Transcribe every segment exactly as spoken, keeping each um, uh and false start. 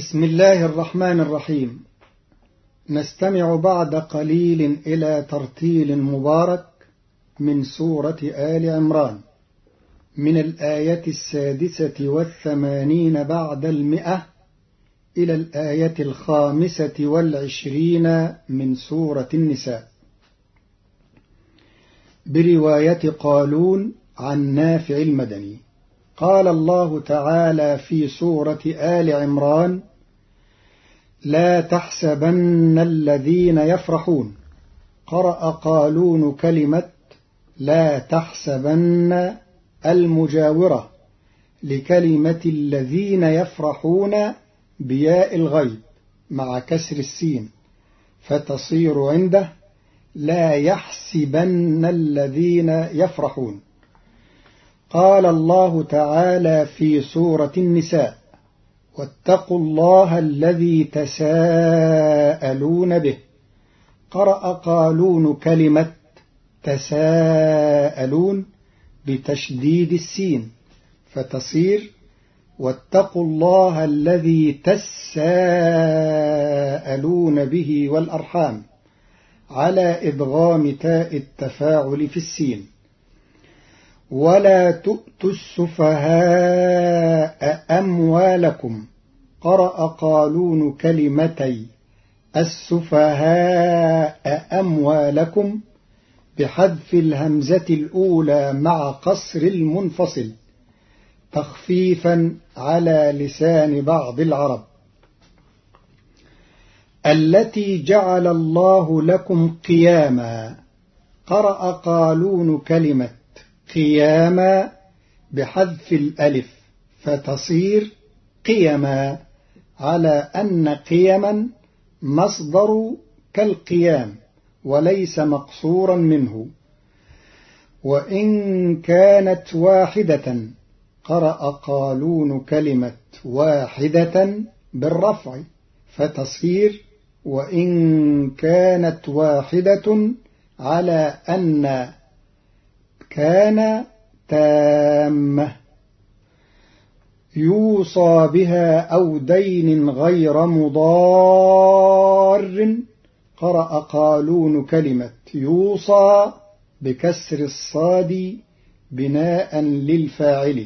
بسم الله الرحمن الرحيم. نستمع بعد قليل إلى ترتيل مبارك من سورة آل عمران من الآية السادسة والثمانين بعد المئة إلى الآية الخامسة والعشرين من سورة النساء، برواية قالون عن نافع المدني. قال الله تعالى في سورة آل عمران: لا تحسبن الذين يفرحون. قرأ قالون كلمة لا تحسبن المجاورة لكلمة الذين يفرحون بياء الغيب مع كسر السين، فتصير عنده لا يحسبن الذين يفرحون. قال الله تعالى في سورة النساء: واتقوا الله الذي تساءلون به. قرأ قالون كلمة تساءلون بتشديد السين، فتصير واتقوا الله الذي تساءلون به والأرحام، على إدغام تاء التفاعل في السين. ولا تؤتوا السفهاء أموالكم. قرأ قالون كلمتي السفهاء أموالكم بحذف الهمزة الأولى مع قصر المنفصل، تخفيفا على لسان بعض العرب. التي جعل الله لكم قياما. قرأ قالون كلمة قياما بحذف الألف، فتصير قيما، على أن قيما مصدر كالقيام وليس مقصورا منه. وإن كانت واحدة. قرأ قالون كلمة واحدة بالرفع، فتصير وإن كانت واحدة، على أن كان تامة. يوصى بها أو دين غير مضار. قرأ قالون كلمة يوصى بكسر الصاد بناء للفاعل،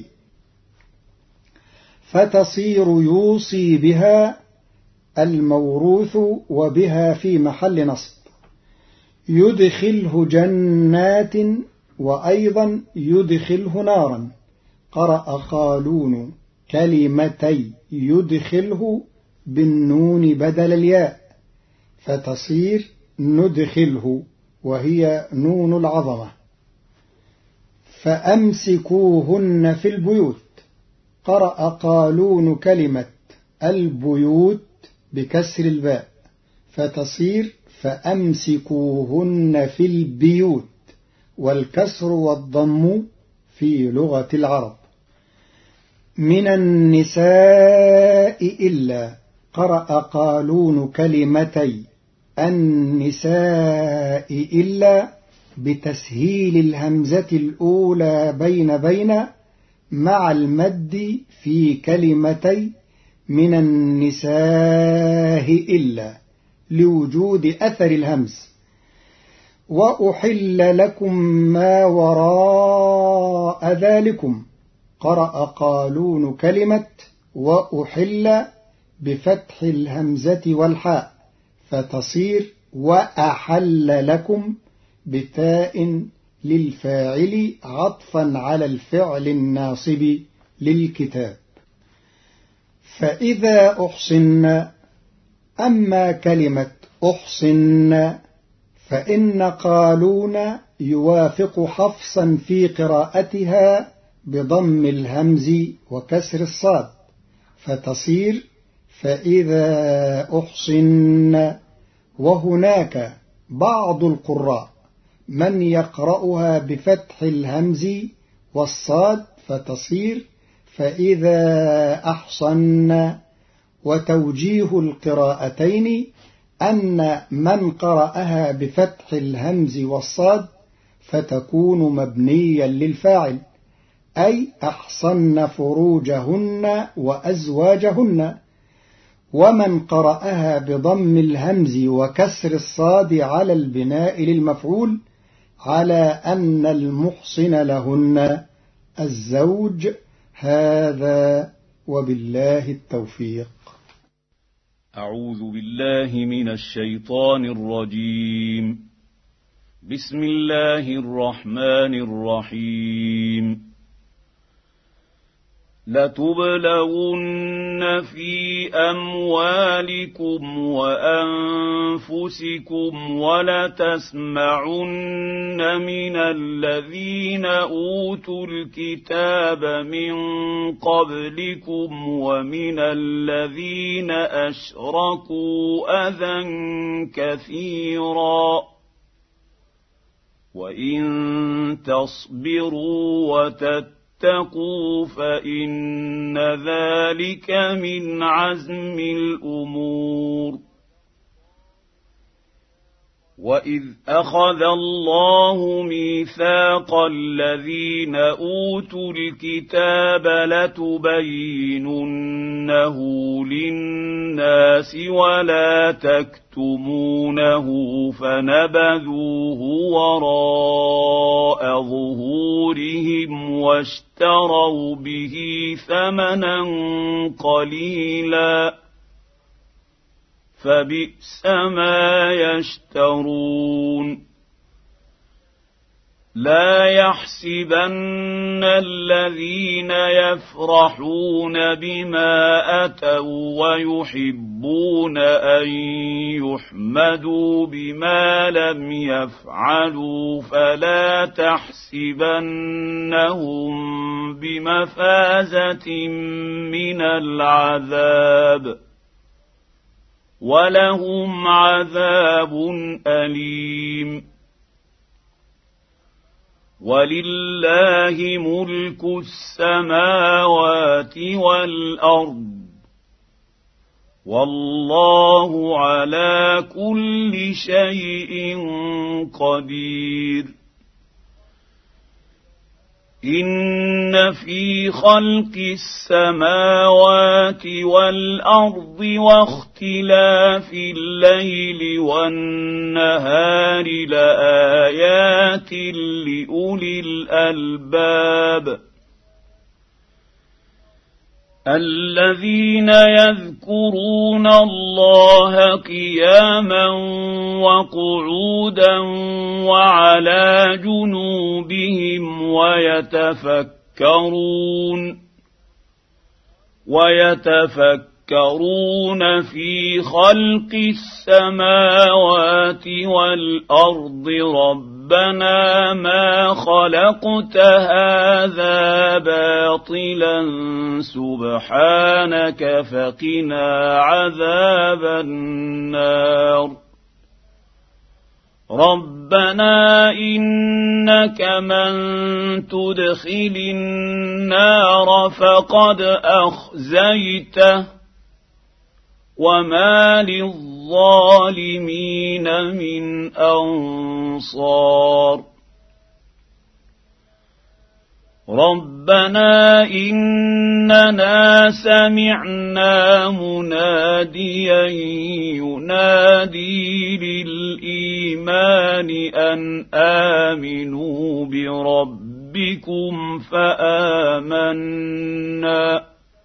فتصير يوصي بها الموروث وبها في محل نصب. يدخله جنات، وأيضا يدخله نارا. قرأ قالون كلمتي يدخله بالنون بدل الياء، فتصير ندخله، وهي نون العظمة. فأمسكوهن في البيوت. قرأ قالون كلمة البيوت بكسر الباء، فتصير فأمسكوهن في البيوت، والكسر والضم في لغة العرب. من النساء إلا. قرأ قالون كلمتي النساء إلا بتسهيل الهمزة الأولى بين بين مع المد في كلمتي من النساء إلا، لوجود أثر الهمز. وأحل لكم ما وراء ذلكم. قرأ قالون كلمة وأحل بفتح الهمزة والحاء، فتصير وأحل لكم بتاء للفاعل عطفا على الفعل الناصب للكتاب. فإذا أحصن. أما كلمة أحصن فإن قالون يوافق حفصا في قراءتها بضم الهمز وكسر الصاد، فتصير فإذا أحصن. وهناك بعض القراء من يقرأها بفتح الهمز والصاد، فتصير فإذا أحصن. وتوجيه القراءتين أن من قرأها بفتح الهمز والصاد فتكون مبنيا للفاعل، أي أحصن فروجهن وأزواجهن. ومن قرأها بضم الهمز وكسر الصاد على البناء للمفعول على أن المحصن لهن الزوج. هذا وبالله التوفيق. أعوذ بالله من الشيطان الرجيم. بسم الله الرحمن الرحيم. لتبلغن في أموالكم وأنفسكم ولتسمعن من الذين أوتوا الكتاب من قبلكم ومن الذين أشركوا أذى كثيرا وإن تصبروا وتتقوا اتقوا فإن ذلك من عزم الأمور. وإذ أخذ الله ميثاق الذين أوتوا الكتاب لتبيننه للناس ولا تكتمونه فنبذوه وراء ظهورهم واشتروا به ثمنا قليلا فبئس ما يشترون. لا يحسبن الذين يفرحون بما أتوا ويحبون أن يحمدوا بما لم يفعلوا فلا تحسبنهم بمفازة من العذاب ولهم عذاب أليم. ولله ملك السماوات والأرض والله على كل شيء قدير. إن في خلق السماوات والأرض واختلاف الليل والنهار لآيات لأولي الألباب الذين يذكرون الله قياما وقعودا وعلى جنوبهم ويتفكرون ويتفكرون في خلق السماوات والأرض ربنا ما خلقت هذا باطلا سبحانك فقنا عذاب النار. ربنا إنك من تدخل النار فقد أخزيته وما للظالمين من أنصار. ربنا إننا سمعنا مناديا ينادي للإيمان أن آمنوا بربكم فآمنا.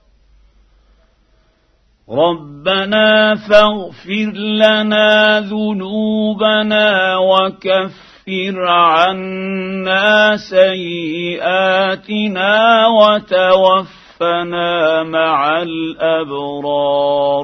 ربنا فاغفر لنا ذنوبنا وكفر عنا سيئاتنا وتوفنا مع الأبرار.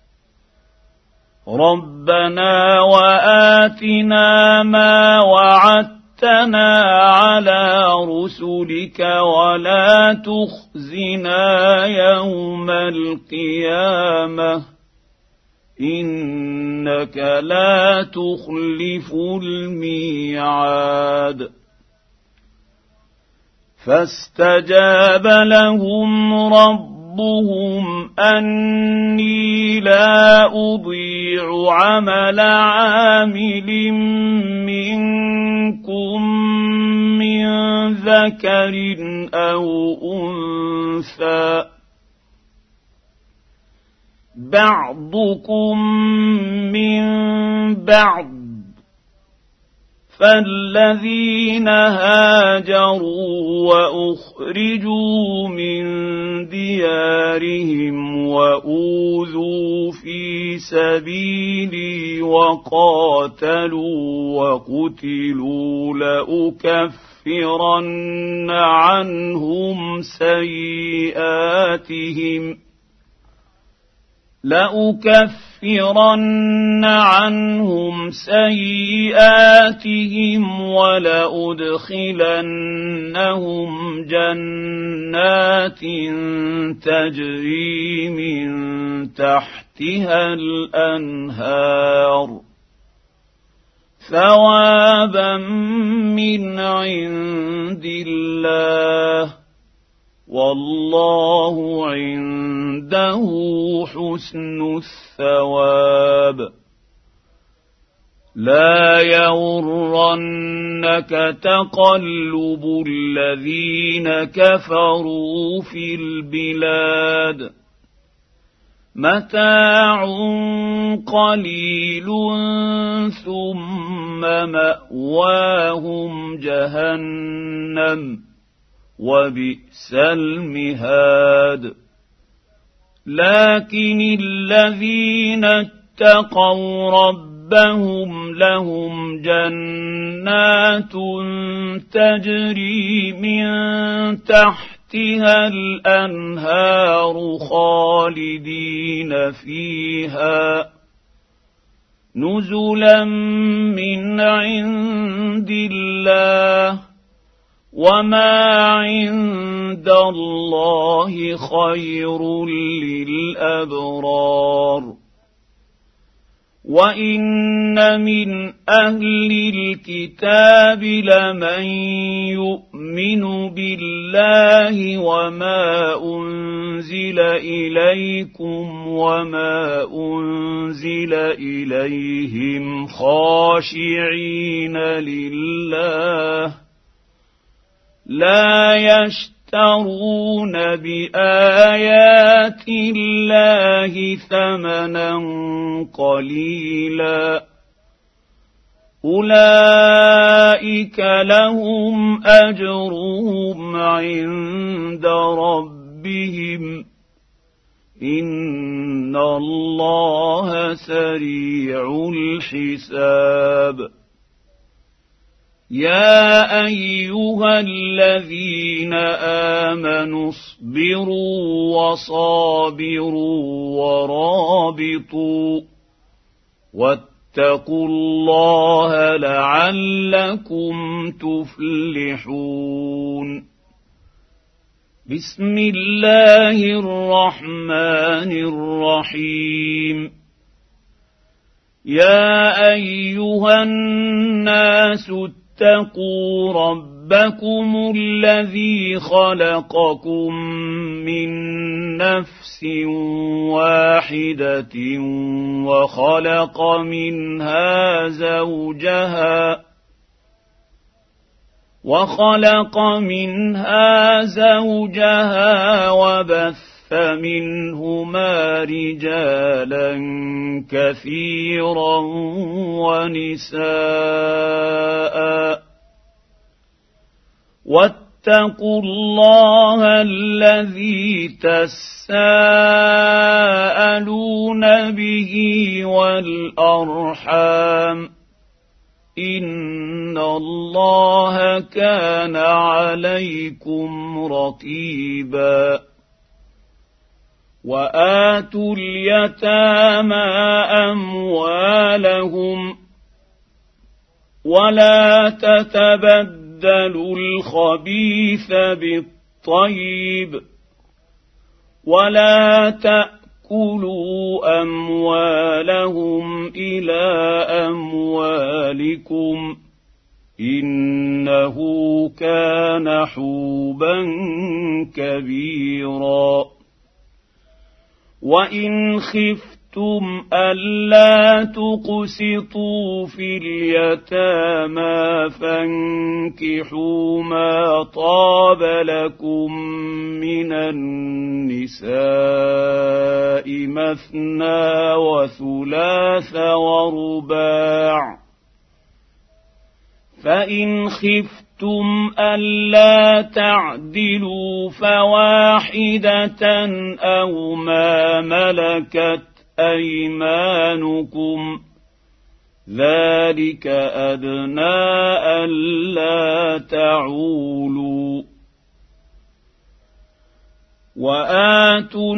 ربنا وآتنا ما وعدتنا على رسلك ولا تخزنا يوم القيامة إنك لا تخلف الميعاد. فاستجاب لهم ربهم أني لا أضيع عمل عامل منكم من ذكر أو أنثى بعضكم من بعض فالذين هاجروا وأخرجوا من ديارهم وأوذوا في سبيلي وقاتلوا وقتلوا لأكفرن عنهم سيئاتهم لأكفرن عنهم سيئاتهم ولأدخلنهم جنات تجري من تحتها الأنهار ثوابا من عند الله والله عنده حسن الثواب. لا يغرنك تقلب الذين كفروا في البلاد متاع قليل ثم مأواهم جهنم وبئس المهاد. لكن الذين اتقوا ربهم لهم جنات تجري من تحتها الأنهار خالدين فيها نزلا من عند الله وما عند الله خير للأبرار. وإن من أهل الكتاب لمن يؤمن بالله وما أنزل إليكم وما أنزل إليهم خاشعين لله لا يشترون بآيات الله ثمنا قليلا أولئك لهم أجرهم عند ربهم إن الله سريع الحساب. يا أيها الذين آمنوا اصبروا وصابروا ورابطوا واتقوا الله لعلكم تفلحون. بسم الله الرحمن الرحيم. يا أيها الناس اتقوا ربكم الذي خلقكم من نفس واحدة وخلق منها زوجها وخلق منها زوجها وبث منهما رجالا كثيرا ونساء واتقوا الله الذي تساءلون به والأرحام إن الله كان عليكم رقيبا. وآتوا اليتامى أموالهم ولا تتبدلوا الخبيث بالطيب ولا تأكلوا أموالهم إلى أموالكم إنه كان حوبا كبيرا. وإن خفتم خفتم ألا تقسطوا في اليتامى فانكحوا ما طاب لكم من النساء مثنى وثلاث ورباع فإن خفتم ألا تعدلوا فواحدة أو ما ملكت أيمانكم ذلك أدنى ألا تعولوا وآتوا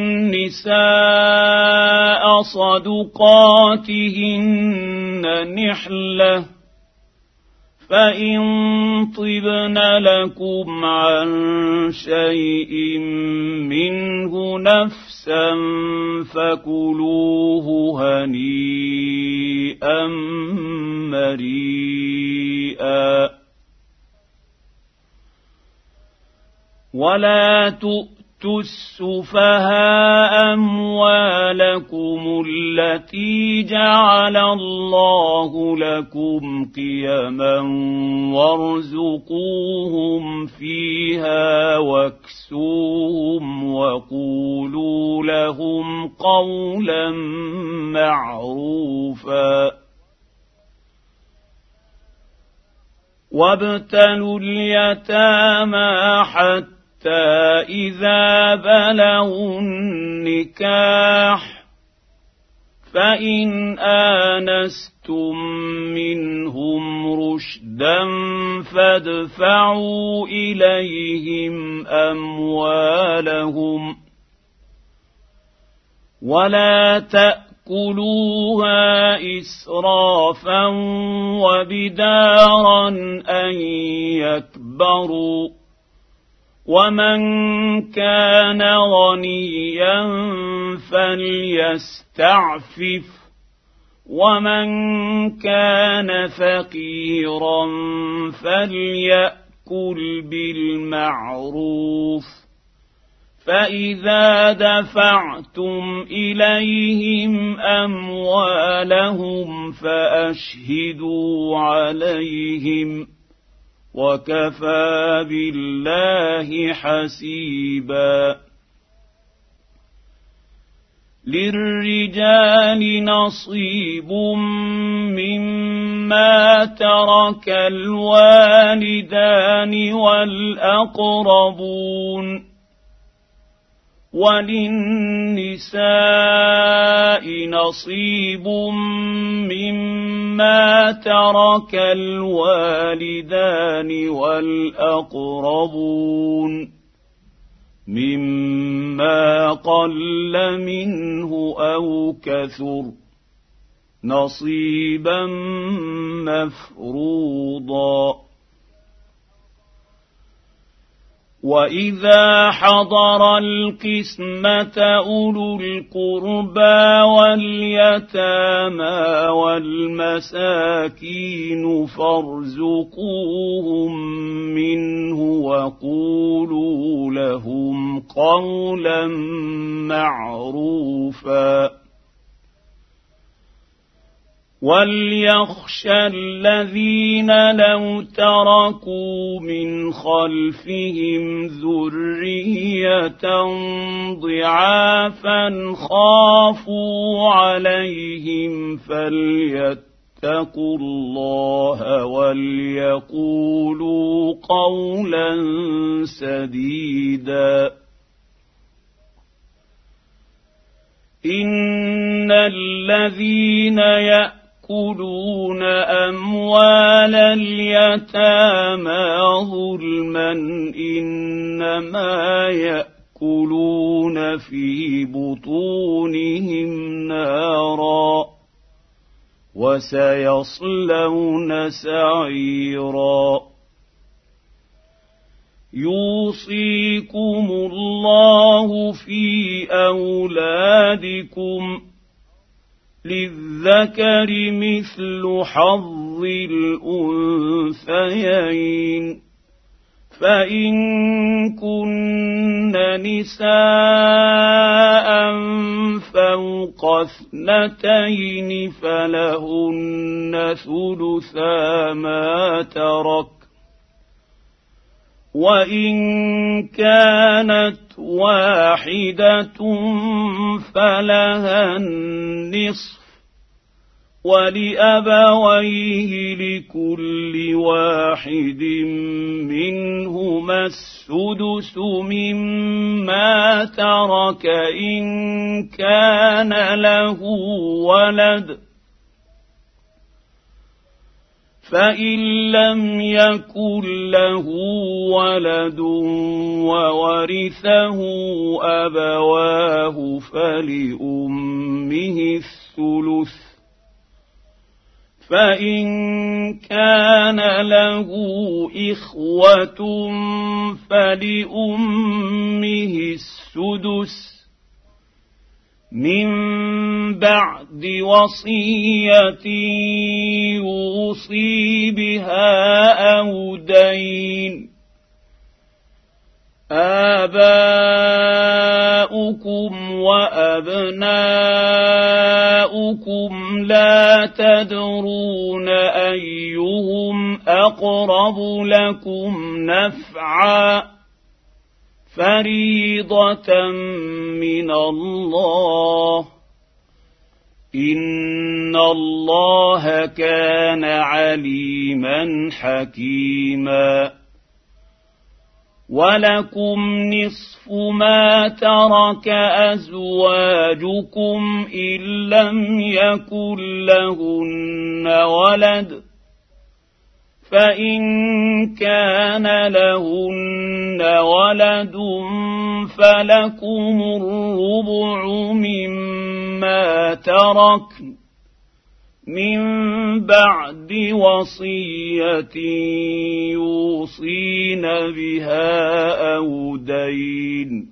النساء صدقاتهن نحلة فإن طبن لكم عن شيء منه نفسا فكلوه هنيئا مريئا ولا تؤتوا السفهاء أموالكم التي جعل الله لكم قيما وارزقوهم فيها واكسوهم وقولوا لهم قولا معروفا وابتلوا اليتامى حتى إذا بلغوا النكاح فإن آنستم منهم رشدا فادفعوا إليهم أموالهم ولا تأكلوها إسرافا وبدارا أن يكبروا ومن كان غنيا فليستعفف ومن كان فقيرا فليأكل بالمعروف فإذا دفعتم إليهم أموالهم فأشهدوا عليهم وكفى بالله حسيبا للرجال نصيب مما ترك الوالدان والأقربون وللنساء نصيب مما ترك الوالدان والأقربون مما قل منه أو كثر نصيبا مفروضا وإذا حضر القسمة أولو القربى واليتامى والمساكين فارزقوهم منه وقولوا لهم قولا معروفا وليخشى الذين لو تركوا من خلفهم ذرية ضعافا خافوا عليهم فليتقوا الله وليقولوا قولا سديدا إن الذين يأتون يأكلون أموال اليتامى ظلما إنما يأكلون في بطونهم نارا وسيصلون سعيرا يوصيكم الله في أولادكم للذكر مثل حظ الأنثيين فإن كن نساء فوق اثنتين فلهن ثلثا ما ترك، وإن كانت واحدة فلها النصف، ولأبويه لكل واحد منهما السدس مما ترك إن كان له ولد، فإن لم يكن له ولد وورثه أبواه فلأمه الثلث، فإن كان له إخوة فلأمه السدس من بعد وصية يوصي بها أو دين. آباؤكم وأبناؤكم لا تدرون أيهم أقرب لكم نفعا، فريضة من الله، إن الله كان عليما حكيما. ولكم نصف ما ترك أزواجكم إن لم يكن لهن ولد، فإن كان لهن ولد فلكم الربع مما تركن من بعد وصية يوصين بها أو دين،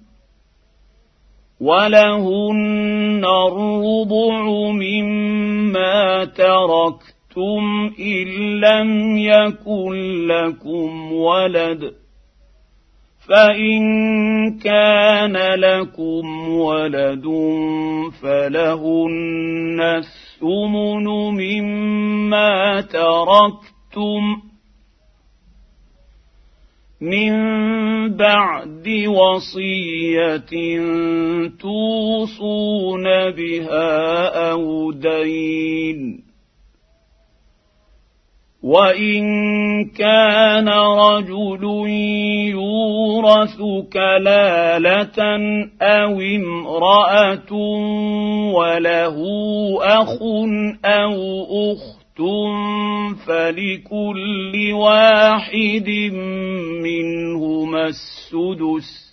ولهن الربع مما تركتم إن لم يكن لكم ولد، فإن كان لكم ولد فلهن الثمن مما تركتم من بعد وصية توصون بها أو دين. وإن كان رجل يورث كلالة أو امرأة وله أخ أو أخت فلكل واحد منهما السدس،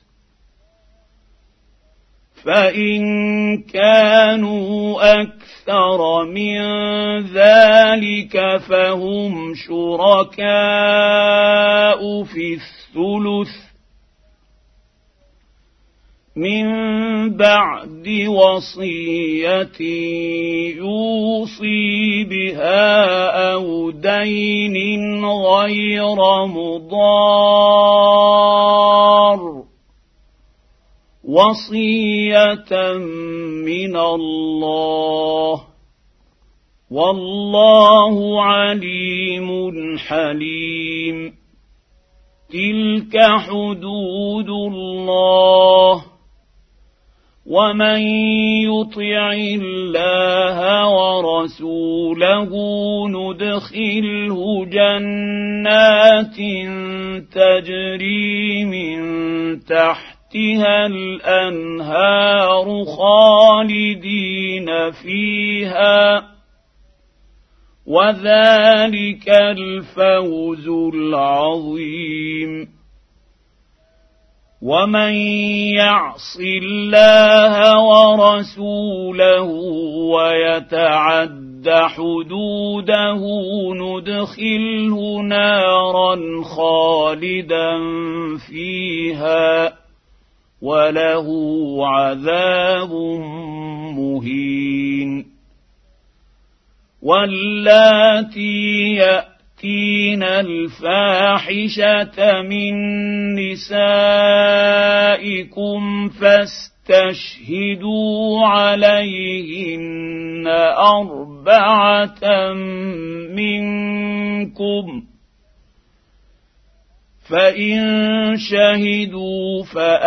فإن كانوا أكثر من ذلك فهم شركاء في الثلث من بعد وصية يوصي بها أو دين غير مضار، وصية من الله، والله عليم حليم. تلك حدود الله، ومن يطع الله ورسوله ندخله جنات تجري من تحتها الأنهار خالدين فيها، وذلك الفوز العظيم. ومن يعص الله ورسوله ويتعد حدوده ندخله نارا خالدا فيها وله عذاب مهين. واللاتي يأتين الفاحشة من نسائكم فاستشهدوا عليهن أربعة منكم، فإن شهدوا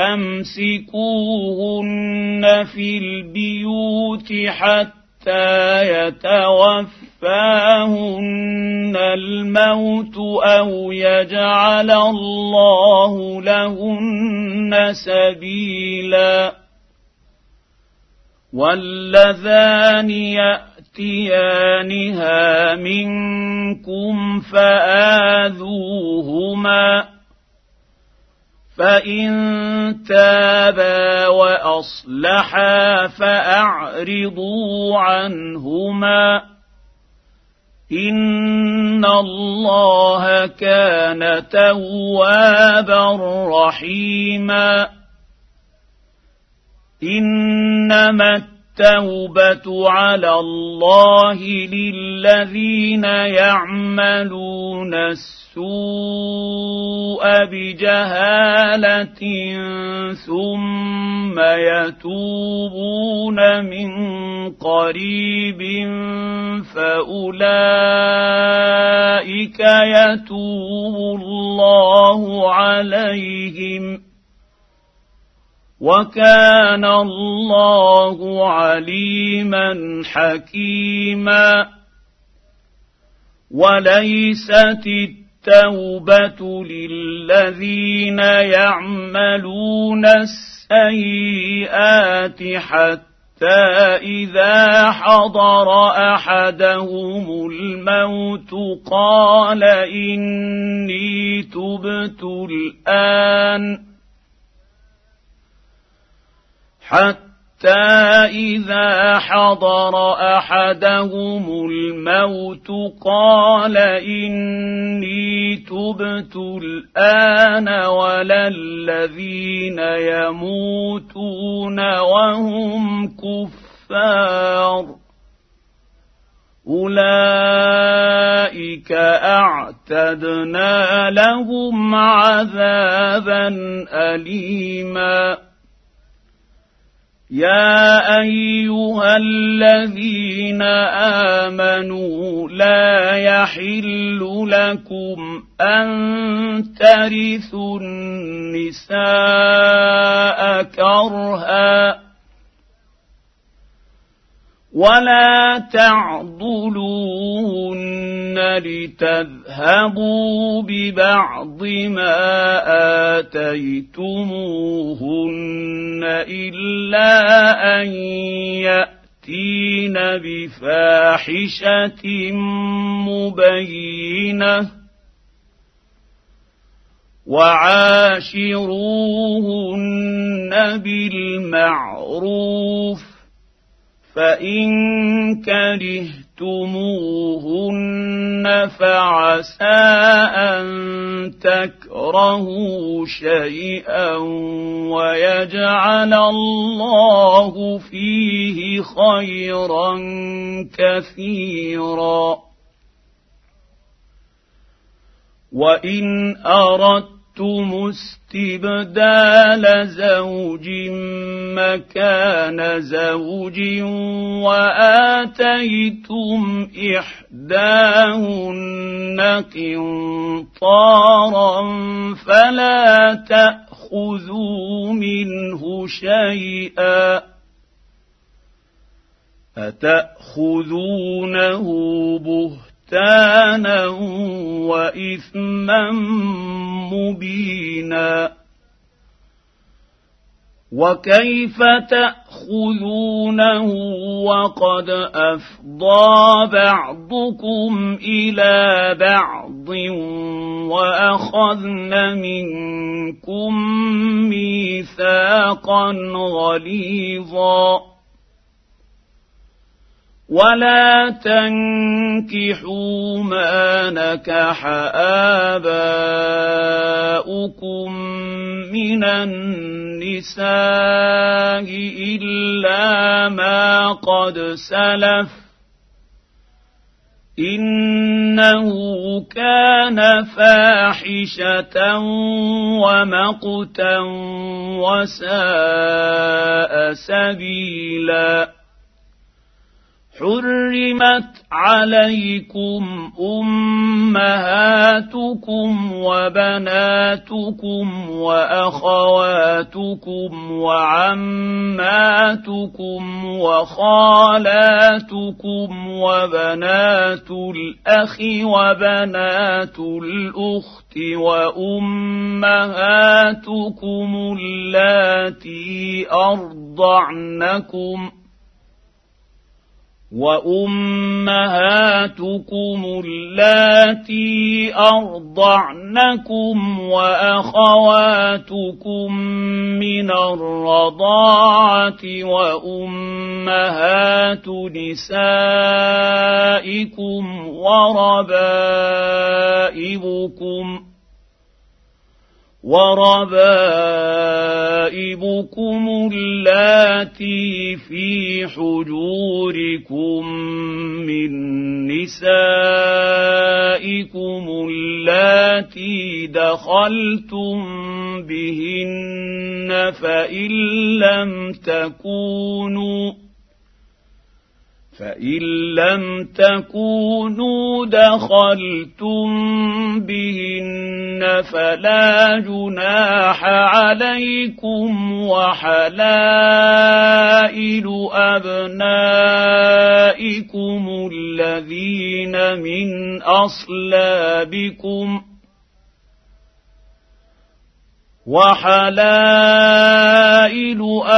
فأمسكوهن في البيوت حتى يتوفاهن الموت أو يجعل الله لهن سبيلا. واللذان يأتيانها منكم فآذوهما، فإن تابا وأصلحا فأعرضوا عنهما، إن الله كان توابا رحيما. إنما التوبة على الله للذين يعملون السوء بجهالة ثم يتوبون من قريب فأولئك يتوب الله عليهم، وكان الله عليما حكيما. وليست التوبة للذين يعملون السيئات حتى إذا حضر أحدهم الموت قال إني تبت الآن، حتى إذا حضر أحدهم الموت قال إني تبت الآن ولا الذين يموتون وهم كفار، أولئك أعتدنا لهم عذابا أليما. يا أيها الذين آمنوا لا يحل لكم أن ترثوا النساء كرها ولا تعضلوهن لتذهبوا ببعض ما آتيتموهن إلا أن يأتين بفاحشة مبينة، وعاشروهن بالمعروف، فإن كرهتموهن فعسى أن تكرهوا شيئا ويجعل الله فيه خيرا كثيرا. وإن أردتم استبدال زوج مكان زوج وآتيتم إحداهن قنطارا فلا تأخذوا منه شيئا، أتأخذونه بهتانا وإثما مبينا، وكيف تأخذونه وقد أفضى بعضكم إلى بعض وأخذن منكم ميثاقا غليظا. ولا تنكحوا ما نكح آباؤكم من النساء إلا ما قد سلف، إنه كان فاحشة ومقتا وساء سبيلا حرمت عليكم أمهاتكم وبناتكم وأخواتكم وعماتكم وخالاتكم وبنات الأخ وبنات الأخت وأمهاتكم اللاتي أرضعنكم وأمهاتكم اللاتي أرضعنكم وأخواتكم من الرضاعة وأمهات نسائكم وربائبكم وربائبكم اللاتي في حجوركم من نسائكم اللاتي دخلتم بهن فإن لم تكونوا فإن لم تكونوا دخلتم بهن فلا جناح عليكم وحلائل أبنائكم الذين من أصلابكم وحلائل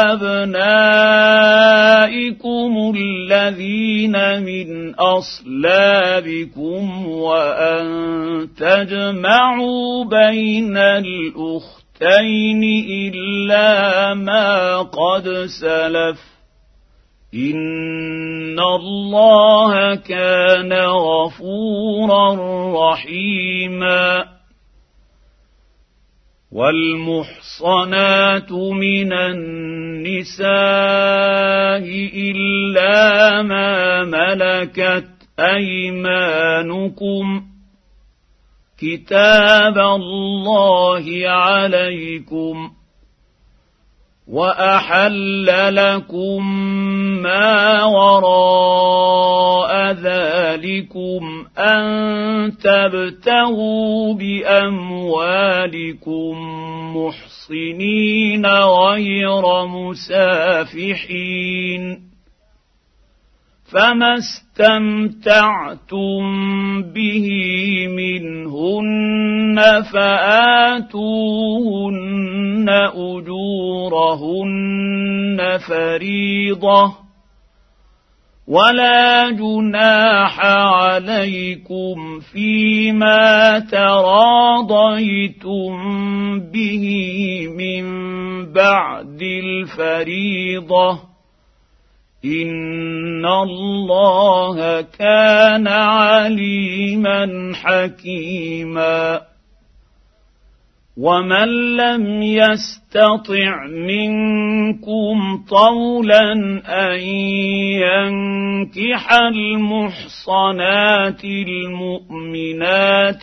أبنائكم الذين من أصلابكم وأن تجمعوا بين الأختين إلا ما قد سلف إن الله كان غفورا رحيما والمحصنات من النساء إلا ما ملكت أيمانكم كتاب الله عليكم وأحل لكم ما وراء ذلكم أن تبتغوا بأموالكم محصنين غير مسافحين فما استمتعتم به منهن فآتوهن أجورهن فريضة ولا جناح عليكم فيما تراضيتم به من بعد الفريضة إن الله كان عليما حكيما ومن لم يستطع منكم طولا أن ينكح المحصنات المؤمنات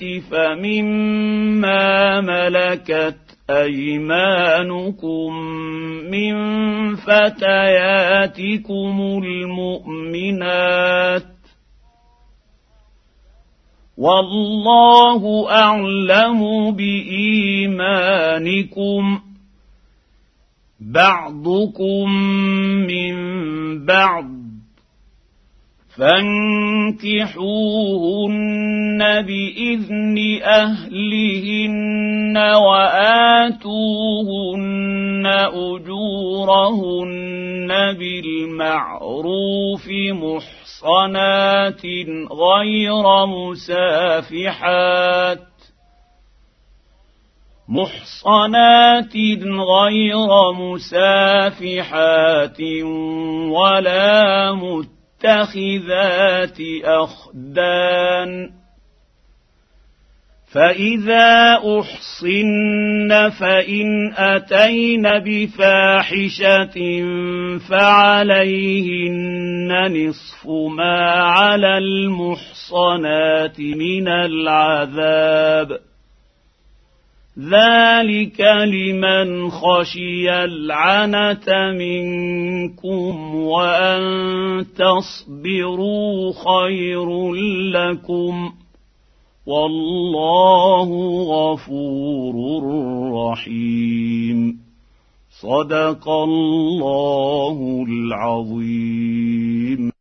فمما ملكت أيمانكم من فتياتكم المؤمنات والله أعلم بإيمانكم بعضكم من بعض فانكحوهن بإذن أهلهن وآتوهن أجورهن بالمعروف محصنات غير مسافحات محصنات غير مسافحات ولا متخذات أخدان فإذا أحصن فإن أتين بفاحشة فعليهن نصف ما على المحصنات من العذاب ذلك لمن خشي العنة منكم وأن تصبروا خير لكم والله غفور رحيم. صدق الله العظيم.